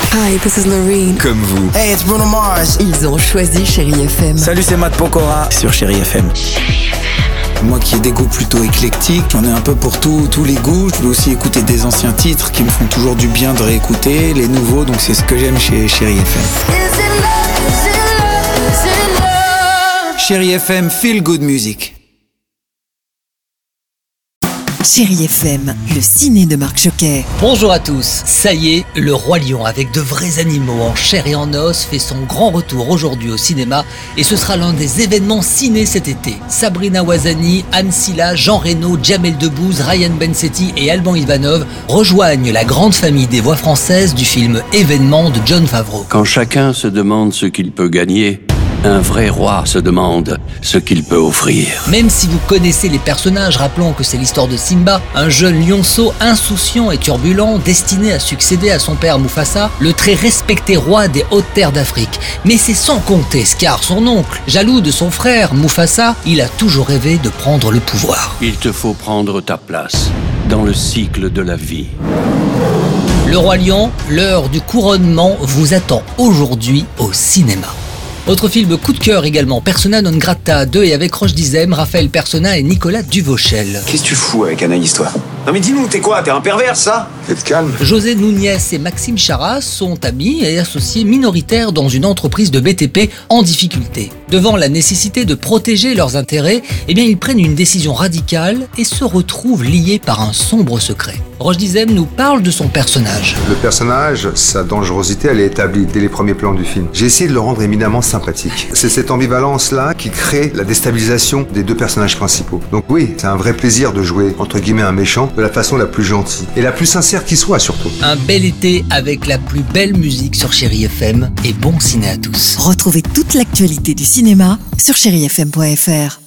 Hi, this is Noreen. Comme vous. Hey, it's Bruno Mars. Ils ont choisi Chérie FM. Salut, c'est Matt Pokora sur Chérie FM. Moi qui ai des goûts plutôt éclectiques, j'en ai un peu pour tous les goûts. Je peux aussi écouter des anciens titres qui me font toujours du bien de réécouter, les nouveaux, donc c'est ce que j'aime chez Chérie FM. Chérie FM, feel good music. Chérie FM, le ciné de Marc Choquet. Bonjour à tous, ça y est, le Roi Lion avec de vrais animaux en chair et en os fait son grand retour aujourd'hui au cinéma et ce sera l'un des événements ciné cet été. Sabrina Ouazani, Anne Silla, Jean Reno, Jamel Debbouze, Ryan Bensetti et Alban Ivanov rejoignent la grande famille des voix françaises du film Événement de Jon Favreau. Quand chacun se demande ce qu'il peut gagner, un vrai roi se demande ce qu'il peut offrir. Même si vous connaissez les personnages, rappelons que c'est l'histoire de Simba, un jeune lionceau insouciant et turbulent destiné à succéder à son père Mufasa, le très respecté roi des hautes terres d'Afrique. Mais c'est sans compter Scar, son oncle. Jaloux de son frère Mufasa, il a toujours rêvé de prendre le pouvoir. Il te faut prendre ta place dans le cycle de la vie. Le Roi Lion, l'heure du couronnement vous attend aujourd'hui au cinéma. Autre film coup de cœur également, Persona non grata 2 et avec Roche Dizem, Raphaël Persona et Nicolas Duvauchel. Qu'est-ce que tu fous avec Anaïs, toi? Non mais dis-nous, t'es quoi? T'es un pervers, ça? T'es calme. José Núñez et Maxime Charas sont amis et associés minoritaires dans une entreprise de BTP en difficulté. Devant la nécessité de protéger leurs intérêts, ils prennent une décision radicale et se retrouvent liés par un sombre secret. Roche Dizem nous parle de son personnage. Le personnage, sa dangerosité, elle est établie dès les premiers plans du film. J'ai essayé de le rendre éminemment sympathique. C'est cette ambivalence-là qui crée la déstabilisation des deux personnages principaux. Donc oui, c'est un vrai plaisir de jouer, entre guillemets, un méchant de la façon la plus gentille et la plus sincère qui soit surtout. Un bel été avec la plus belle musique sur Chérie FM et bon ciné à tous. Retrouvez toute l'actualité du cinéma sur chérifm.fr.